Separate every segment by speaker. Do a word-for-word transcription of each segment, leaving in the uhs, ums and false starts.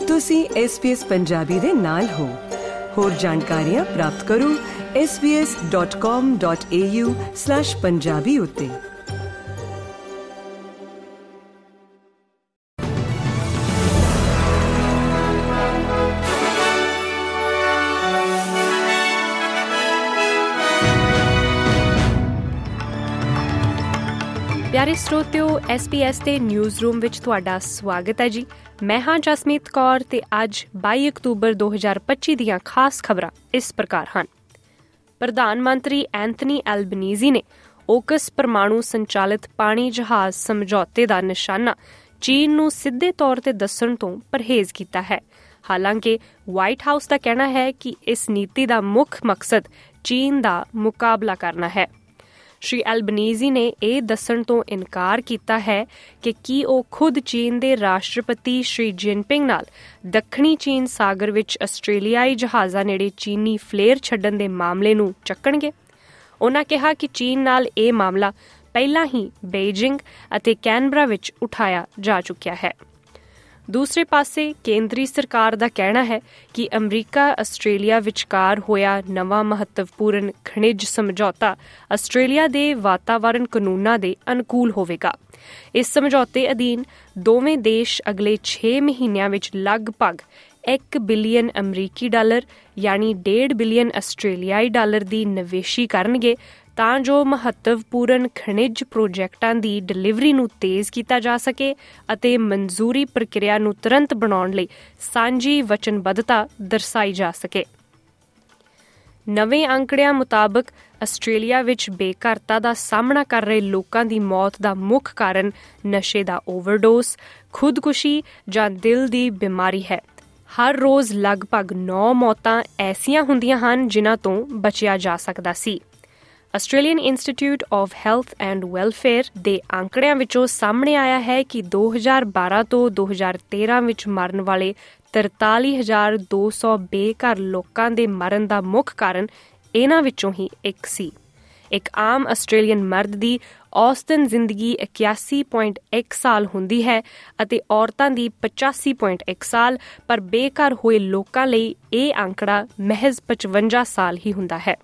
Speaker 1: ਤੁਸੀਂ S B S Punjabi ਦੇ ਨਾਲ ਹੋ। ਹੋਰ ਜਾਣਕਾਰੀਆਂ ਪ੍ਰਾਪਤ ਕਰੋ S B S dot com dot A U slash Punjabi ਉੱਤੇ।
Speaker 2: ਪਿਆਰੇ ਸਰੋਤਿਓ, ਐਸ ਬੀ ਐਸ ਦੇ ਨਿਊਜ਼ ਰੂਮ ਵਿੱਚ ਤੁਹਾਡਾ ਸਵਾਗਤ ਹੈ ਜੀ। ਮੈਂ ਹਾਂ ਜਸਮੀਤ ਕੌਰ ਤੇ ਅੱਜ ਬਾਈ ਅਕਤੂਬਰ ਦੋ ਹਜ਼ਾਰ ਪੱਚੀ ਦੀਆਂ ਖਾਸ ਖਬਰਾਂ ਇਸ ਪ੍ਰਕਾਰ ਹਨ। ਪ੍ਰਧਾਨ ਮੰਤਰੀ ਐਂਥਨੀ ਐਲਬਨੀਜ਼ੀ ਨੇ ਓਕਸ ਪਰਮਾਣੂ ਸੰਚਾਲਿਤ ਪਾਣੀ ਜਹਾਜ਼ ਸਮਝੌਤੇ ਦਾ ਨਿਸ਼ਾਨਾ ਚੀਨ ਨੂੰ ਸਿੱਧੇ ਤੌਰ ਤੇ ਦੱਸਣ ਤੋਂ ਪਰਹੇਜ਼ ਕੀਤਾ ਹੈ। ਹਾਲਾਂਕਿ ਵਾਈਟ ਹਾਊਸ ਦਾ ਕਹਿਣਾ ਹੈ ਕਿ ਇਸ ਨੀਤੀ ਦਾ ਮੁੱਖ ਮਕਸਦ ਚੀਨ ਦਾ ਮੁਕਾਬਲਾ ਕਰਨਾ ਹੈ। ਸ਼੍ਰੀ ਐਲਬਨੀਜ਼ੀ ਨੇ ਇਹ ਦੱਸਣ ਤੋਂ ਇਨਕਾਰ ਕੀਤਾ ਹੈ ਕਿ ਕੀ ਉਹ ਖੁਦ ਚੀਨ ਦੇ ਰਾਸ਼ਟਰਪਤੀ ਸ਼੍ਰੀ ਜਿਨਪਿੰਗ ਨਾਲ ਦੱਖਣੀ ਚੀਨ ਸਾਗਰ ਵਿੱਚ ਆਸਟ੍ਰੇਲੀਆਈ ਜਹਾਜ਼ਾਂ ਨੇੜੇ ਚੀਨੀ ਫਲੇਅਰ ਛੱਡਣ ਦੇ ਮਾਮਲੇ ਨੂੰ ਚੱਕਣਗੇ। ਉਨ੍ਹਾਂ ਕਿਹਾ ਕਿ ਚੀਨ ਨਾਲ ਇਹ ਮਾਮਲਾ ਪਹਿਲਾਂ ਹੀ ਬੀਜਿੰਗ ਅਤੇ ਕੈਨਬਰਾ ਵਿੱਚ ਉਠਾਇਆ ਜਾ ਚੁੱਕਿਆ ਹੈ। ਦੂਸਰੇ ਪਾਸੇ ਕੇਂਦਰੀ ਸਰਕਾਰ ਦਾ ਕਹਿਣਾ ਹੈ ਕਿ ਅਮਰੀਕਾ ਆਸਟ੍ਰੇਲੀਆ ਵਿਚਕਾਰ ਹੋਇਆ ਨਵਾਂ ਮਹੱਤਵਪੂਰਨ ਖਣਿਜ ਸਮਝੌਤਾ ਆਸਟ੍ਰੇਲੀਆ ਦੇ ਵਾਤਾਵਰਣ ਕਾਨੂੰਨਾਂ ਦੇ ਅਨੁਕੂਲ ਹੋਵੇਗਾ। ਇਸ ਸਮਝੌਤੇ ਅਧੀਨ ਦੋਵੇਂ ਦੇਸ਼ ਅਗਲੇ ਛੇ ਮਹੀਨਿਆਂ ਵਿੱਚ ਲਗਭਗ ਇੱਕ ਬਿਲੀਅਨ ਅਮਰੀਕੀ ਡਾਲਰ ਯਾਨੀ ਡੇਢ ਬਿਲੀਅਨ ਆਸਟ੍ਰੇਲੀਆਈ ਡਾਲਰ ਦੀ ਨਿਵੇਸ਼ੀ ਕਰਨਗੇ ਤਾਂ ਜੋ ਮਹੱਤਵਪੂਰਨ ਖਣਿਜ ਪ੍ਰੋਜੈਕਟਾਂ ਦੀ ਡਿਲੀਵਰੀ ਨੂੰ ਤੇਜ਼ ਕੀਤਾ ਜਾ ਸਕੇ ਅਤੇ ਮਨਜ਼ੂਰੀ ਪ੍ਰਕਿਰਿਆ ਨੂੰ ਤੁਰੰਤ ਬਣਾਉਣ ਲਈ ਸਾਂਝੀ ਵਚਨਬੱਧਤਾ ਦਰਸਾਈ ਜਾ ਸਕੇ। ਨਵੇਂ ਅੰਕੜਿਆਂ ਮੁਤਾਬਕ ਆਸਟ੍ਰੇਲੀਆ ਵਿੱਚ ਬੇਘਰਤਾ ਦਾ ਸਾਹਮਣਾ ਕਰ ਰਹੇ ਲੋਕਾਂ ਦੀ ਮੌਤ ਦਾ ਮੁੱਖ ਕਾਰਨ ਨਸ਼ੇ ਦਾ ਓਵਰਡੋਸ, ਖੁਦਕੁਸ਼ੀ ਜਾਂ ਦਿਲ ਦੀ ਬਿਮਾਰੀ ਹੈ। ਹਰ ਰੋਜ਼ ਲਗਭਗ ਨੌ ਮੌਤਾਂ ਐਸੀਆਂ ਹੁੰਦੀਆਂ ਹਨ ਜਿਨ੍ਹਾਂ ਤੋਂ ਬਚਿਆ ਜਾ ਸਕਦਾ ਸੀ। Australian institute of health and welfare ਦੇ ਅੰਕੜਿਆਂ ਵਿੱਚੋਂ ਸਾਹਮਣੇ ਆਇਆ ਹੈ ਕਿ ਦੋ ਹਜ਼ਾਰ ਬਾਰਾਂ ਤੋਂ ਦੋ ਹਜ਼ਾਰ ਤੇਰਾਂ ਵਿੱਚ ਮਰਨ ਵਾਲੇ ਤਰਤਾਲੀ ਹਜ਼ਾਰ ਦੋ ਸੌ ਬੇਘਰ ਲੋਕਾਂ ਦੇ ਮਰਨ ਦਾ ਮੁੱਖ ਕਾਰਨ ਇਹਨਾਂ ਵਿੱਚੋਂ ਹੀ ਇੱਕ ਸੀ। ਇੱਕ ਆਮ ਆਸਟ੍ਰੇਲੀਅਨ ਮਰਦ ਦੀ ਔਸਤਨ ਜ਼ਿੰਦਗੀ ਇਕਿਆਸੀ ਪੁਆਇੰਟ ਇੱਕ ਸਾਲ ਹੁੰਦੀ ਹੈ ਅਤੇ ਔਰਤਾਂ ਦੀ ਪਚਾਸੀ ਪੁਆਇੰਟ ਇੱਕ ਸਾਲ, ਪਰ ਬੇਘਰ ਹੋਏ ਲੋਕਾਂ ਲਈ ਇਹ ਅੰਕੜਾ ਮਹਿਜ਼ ਪਚਵੰਜਾ ਸਾਲ ਹੀ ਹੁੰਦਾ ਹੈ।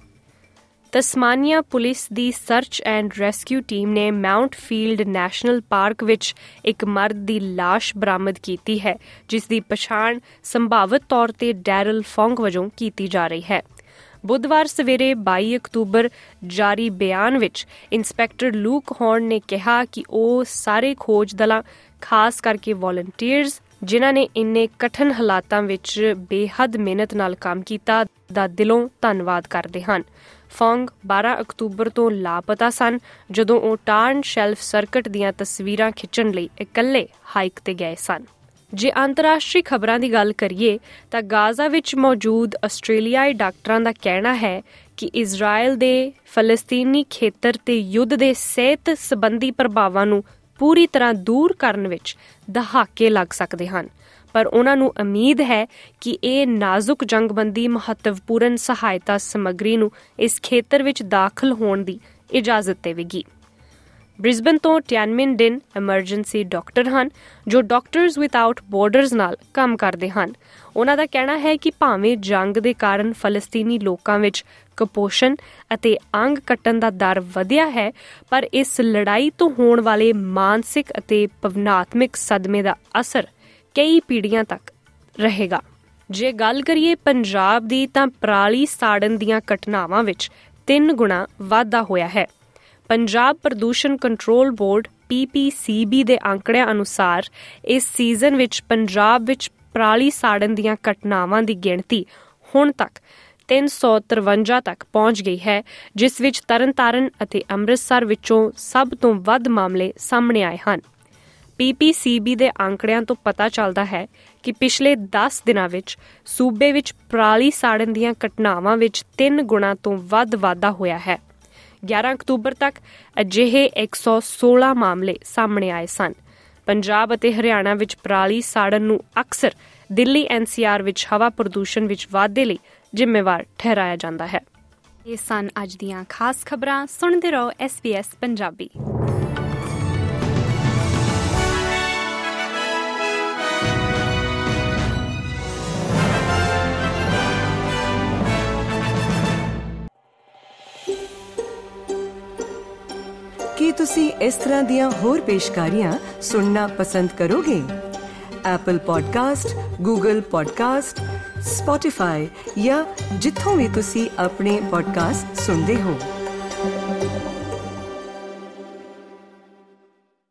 Speaker 2: ਤਸਮਾਨੀਆ ਪੁਲਿਸ ਦੀ ਸਰਚ ਐਂਡ ਰੈਸਕਿਊ ਟੀਮ ਨੇ ਮਾਊਂਟ ਫੀਲਡ ਨੈਸ਼ਨਲ ਪਾਰਕ ਵਿੱਚ ਇੱਕ ਮਰਦ ਦੀ ਲਾਸ਼ ਬਰਾਮਦ ਕੀਤੀ ਹੈ, ਜਿਸ ਦੀ ਪਛਾਣ ਸੰਭਾਵਿਤ ਤੌਰ ਤੇ ਡੈਰਲ ਫੌਂਗ ਵਜੋਂ ਕੀਤੀ ਜਾ ਰਹੀ ਹੈ। ਬੁੱਧਵਾਰ ਸਵੇਰੇ ਬਾਈ ਅਕਤੂਬਰ ਜਾਰੀ ਬਿਆਨ ਵਿੱਚ ਇੰਸਪੈਕਟਰ ਲੂਕ ਹੌਰਨ ਨੇ ਕਿਹਾ ਕਿ ਉਹ ਸਾਰੇ ਖੋਜ ਦਲਾਂ, ਖਾਸ ਕਰਕੇ ਵਾਲੰਟੀਅਰਜ਼ ਜਿਨ੍ਹਾਂ ਨੇ ਇੰਨੇ ਕਠਿਨ ਹਾਲਾਤਾਂ ਵਿੱਚ ਬੇਹੱਦ ਮਿਹਨਤ ਨਾਲ ਕੰਮ ਕੀਤਾ, ਦਾ ਦਿਲੋਂ ਧੰਨਵਾਦ ਕਰਦੇ ਹਨ। ਫੌਂਗ ਬਾਰਾਂ ਅਕਤੂਬਰ ਤੋਂ ਲਾਪਤਾ ਸਨ ਜਦੋਂ ਉਹ ਟਾਰਨ ਸ਼ੈਲਫ ਸਰਕਟ ਦੀਆਂ ਤਸਵੀਰਾਂ ਖਿੱਚਣ ਲਈ ਇਕੱਲੇ ਹਾਈਕ ਤੇ ਗਏ ਸਨ। ਜੇ ਅੰਤਰਰਾਸ਼ਟਰੀ ਖਬਰਾਂ ਦੀ ਗੱਲ ਕਰੀਏ ਤਾਂ ਗਾਜ਼ਾ ਵਿੱਚ ਮੌਜੂਦ ਆਸਟ੍ਰੇਲੀਆਈ ਡਾਕਟਰਾਂ ਦਾ ਕਹਿਣਾ ਹੈ ਕਿ ਇਜ਼ਰਾਈਲ ਦੇ ਫਲਸਤੀਨੀ ਖੇਤਰ ਤੇ ਯੁੱਧ ਦੇ ਸਿਹਤ ਸੰਬੰਧੀ ਪ੍ਰਭਾਵਾਂ ਨੂੰ ਪੂਰੀ ਤਰ੍ਹਾਂ ਦੂਰ ਕਰਨ ਵਿੱਚ ਦਹਾਕੇ ਲੱਗ ਸਕਦੇ ਹਨ, ਪਰ ਉਹਨਾਂ ਨੂੰ ਉਮੀਦ ਹੈ ਕਿ ਇਹ ਨਾਜ਼ੁਕ ਜੰਗਬੰਦੀ ਮਹੱਤਵਪੂਰਨ ਸਹਾਇਤਾ ਸਮੱਗਰੀ ਨੂੰ ਇਸ ਖੇਤਰ ਵਿੱਚ ਦਾਖਲ ਹੋਣ ਦੀ ਇਜਾਜ਼ਤ ਦੇਵੇਗੀ। ਬ੍ਰਿਸਬਨ ਤੋਂ ਟਿਆਨਮਿਨ ਡਿਨ ਐਮਰਜੈਂਸੀ ਡਾਕਟਰ ਹਨ ਜੋ ਡਾਕਟਰਜ਼ ਵਿਦਆਊਟ ਬਾਰਡਰਜ਼ ਨਾਲ ਕੰਮ ਕਰਦੇ ਹਨ। ਉਹਨਾਂ ਦਾ ਕਹਿਣਾ ਹੈ ਕਿ ਭਾਵੇਂ ਜੰਗ ਦੇ ਕਾਰਨ ਫਲਸਤੀਨੀ ਲੋਕਾਂ ਵਿੱਚ ਕੁਪੋਸ਼ਣ ਅਤੇ ਅੰਗ ਕੱਟਣ ਦਾ ਦਰ ਵਧਿਆ ਹੈ, ਪਰ ਇਸ ਲੜਾਈ ਤੋਂ ਹੋਣ ਵਾਲੇ ਮਾਨਸਿਕ ਅਤੇ ਭਾਵਨਾਤਮਕ ਸਦਮੇ ਦਾ ਅਸਰ ਕਈ ਪੀੜ੍ਹੀਆਂ ਤੱਕ ਰਹੇਗਾ। ਜੇ ਗੱਲ ਕਰੀਏ ਪੰਜਾਬ ਦੀ ਤਾਂ ਪਰਾਲੀ ਸਾੜਨ ਦੀਆਂ ਘਟਨਾਵਾਂ ਵਿੱਚ ਤਿੰਨ ਗੁਣਾ ਵਾਧਾ ਹੋਇਆ ਹੈ। ਪੰਜਾਬ ਪ੍ਰਦੂਸ਼ਣ control board P P C B ਦੇ ਅੰਕੜਿਆਂ ਅਨੁਸਾਰ ਇਸ ਸੀਜ਼ਨ ਵਿੱਚ ਪੰਜਾਬ ਵਿੱਚ ਪਰਾਲੀ ਸਾੜਨ ਦੀਆਂ ਘਟਨਾਵਾਂ ਦੀ ਗਿਣਤੀ ਹੁਣ ਤੱਕ ਤਿੰਨ ਸੌ ਤਰਵੰਜਾ ਤੱਕ ਪਹੁੰਚ ਗਈ ਹੈ, ਜਿਸ ਵਿੱਚ ਤਰਨਤਾਰਨ ਅਤੇ ਅੰਮ੍ਰਿਤਸਰ ਵਿੱਚੋਂ ਸਭ ਤੋਂ ਵੱਧ ਮਾਮਲੇ ਸਾਹਮਣੇ ਆਏ ਹਨ। ਪੀ ਪੀ ਸੀ ਬੀ ਦੇ ਅੰਕੜਿਆਂ ਤੋਂ ਪਤਾ ਚੱਲਦਾ ਹੈ ਕਿ ਪਿਛਲੇ ਦਸ ਦਿਨਾਂ ਵਿੱਚ ਸੂਬੇ ਵਿੱਚ ਪਰਾਲੀ ਸਾੜਨ ਦੀਆਂ ਘਟਨਾਵਾਂ ਵਿੱਚ ਤਿੰਨ ਗੁਣਾ ਤੋਂ ਵੱਧ ਵਾਧਾ ਹੋਇਆ ਹੈ। ਗਿਆਰਾਂ ਅਕਤੂਬਰ ਤੱਕ ਅਜਿਹੇ ਇੱਕ ਸੌ ਸੋਲਾਂ ਮਾਮਲੇ ਸਾਹਮਣੇ ਆਏ ਸਨ। ਪੰਜਾਬ ਅਤੇ ਹਰਿਆਣਾ ਵਿੱਚ ਪਰਾਲੀ ਸਾੜਨ ਨੂੰ ਅਕਸਰ ਦਿੱਲੀ ਐਨ ਸੀ ਆਰ ਵਿੱਚ ਹਵਾ ਪ੍ਰਦੂਸ਼ਣ ਵਿੱਚ ਵਾਧੇ ਲਈ ਜ਼ਿੰਮੇਵਾਰ ਠਹਿਰਾਇਆ ਜਾਂਦਾ ਹੈ। ਇਹ ਸਨ ਅੱਜ ਦੀਆਂ ਖਾਸ ਖਬਰਾਂ। ਸੁਣਦੇ ਰਹੋ ਐਸ ਬੀ ਐਸ ਪੰਜਾਬੀ।
Speaker 1: ਕੀ ਤੁਸੀਂ ਇਸ ਤਰ੍ਹਾਂ ਦੀਆਂ ਹੋਰ ਪੇਸ਼ਕਾਰੀਆਂ ਸੁਣਨਾ ਪਸੰਦ ਕਰੋਗੇ? Apple podcast, Google podcast, Spotify ਜਾਂ ਜਿੱਥੋਂ ਵੀ ਤੁਸੀਂ ਆਪਣੇ ਪੋਡਕਾਸਟ ਸੁਣਦੇ ਹੋ।